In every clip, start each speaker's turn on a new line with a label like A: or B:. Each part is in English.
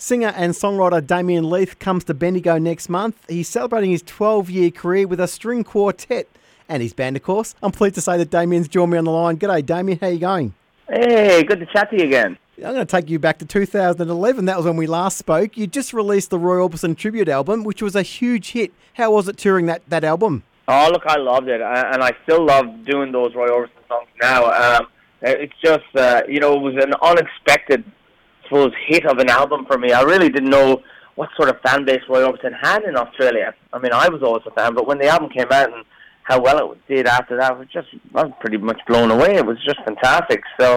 A: Singer and songwriter Damien Leith comes to Bendigo next month. He's celebrating his 12-year career with a string quartet and his band, of course. I'm pleased to say that Damien's joined me on the line. G'day, Damien. How you going?
B: Hey, good to chat to you again.
A: I'm going to take you back to 2011. That was when we last spoke. You just released the Roy Orbison tribute album, which was a huge hit. How was it touring that album?
B: Oh, look, I loved it, and I still love doing those Roy Orbison songs now. It's just, it was an unexpected, I suppose, hit of an album for me. I really didn't know what sort of fan base Roy Orbison had in Australia. I mean, I was always a fan, but when the album came out and how well it did after that, I was pretty much blown away. It was just fantastic. So,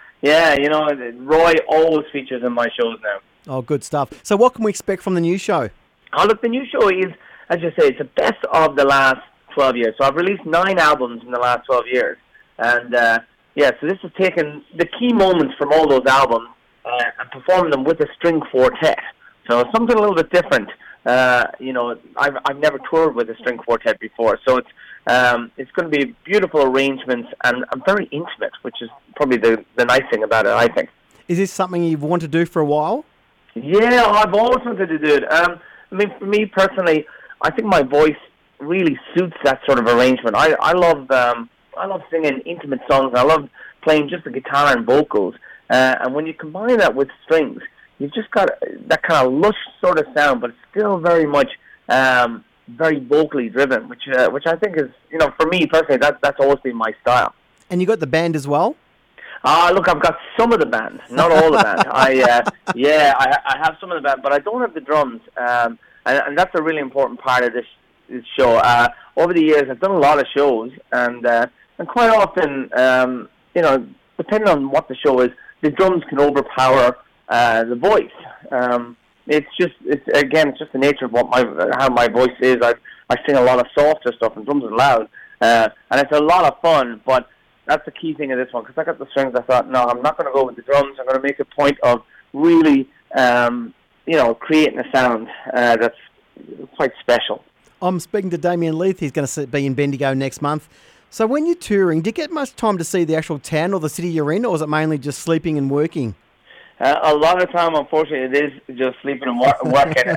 B: Roy always features in my shows now.
A: Oh, good stuff. So what can we expect from the new show?
B: Oh, look, the new show is, as you say, it's the best of the last 12 years. So I've released 9 albums in the last 12 years. And, so this is taking the key moments from all those albums and performing them with a string quartet. So something a little bit different. I've never toured with a string quartet before. So it's going to be beautiful arrangements and very intimate, which is probably the nice thing about it, I think.
A: Is this something you've wanted to do for a while?
B: Yeah, I've always wanted to do it. For me personally, I think my voice really suits that sort of arrangement. I love singing intimate songs. I love playing just the guitar and vocals. And when you combine that with strings, you've just got that kind of lush sort of sound, but it's still very much very vocally driven, which I think is, for me personally, that's always been my style.
A: And you got the band as well?
B: Look, I've got some of the band, not all the band. I have some of the band, but I don't have the drums. And that's a really important part of this show. Over the years, I've done a lot of shows, and quite often, depending on what the show is, the drums can overpower the voice. It's just the nature of how my voice is. I sing a lot of softer stuff, and drums are loud, and it's a lot of fun. But that's the key thing of this one, because I got the strings. I thought, no, I'm not going to go with the drums. I'm going to make a point of really, creating a sound that's quite special.
A: I'm speaking to Damien Leith. He's going to be in Bendigo next month. So when you're touring, do you get much time to see the actual town or the city you're in, or is it mainly just sleeping and working?
B: A lot of time, unfortunately, it is just sleeping and working.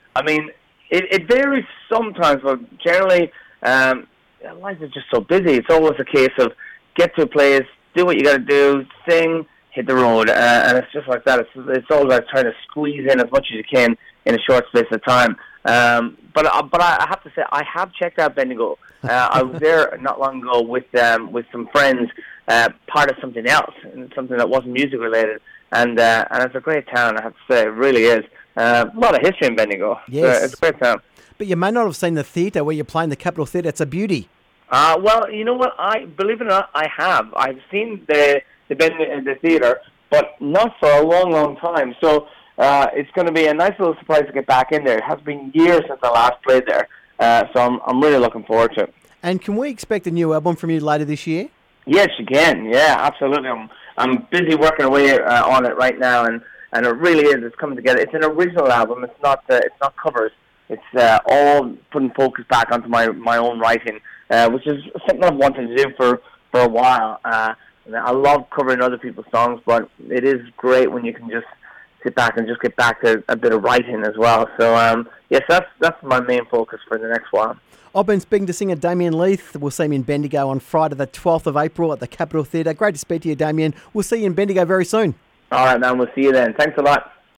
B: It varies sometimes, but generally, life is just so busy. It's always a case of get to a place, do what you got to do, sing, hit the road, and it's just like that. It's all about trying to squeeze in as much as you can in a short space of time. But I have to say, I have checked out Bendigo. I was there not long ago with some friends, part of something else, and something that wasn't music related. And it's a great town, I have to say. It really is. A lot of history in Bendigo.
A: Yes.
B: It's a great town.
A: But you may not have seen the theatre where you're playing, the Capitol Theatre. It's a beauty.
B: Well, you know what? Believe it or not, I have. I've seen the theatre, but not for a long, long time. So it's going to be a nice little surprise to get back in there. It has been years since I last played there. So I'm really looking forward to it. And
A: can we expect a new album from you later this year?
B: Yes, you can. Yeah, absolutely. I'm busy working away on it right now, and it really is. It's coming together. It's an original album. It's not covers. It's all putting focus back onto my own writing, which is something I've wanted to do for a while. I love covering other people's songs, but it is great when you can just sit back and just get back to a bit of writing as well. So yes, that's my main focus for the next while.
A: I've been speaking to singer Damien Leith. We'll see him in Bendigo on Friday the 12th of April at the Capitol Theatre. Great to speak to you, Damien. We'll see you in Bendigo very soon.
B: All right, man. We'll see you then. Thanks a lot.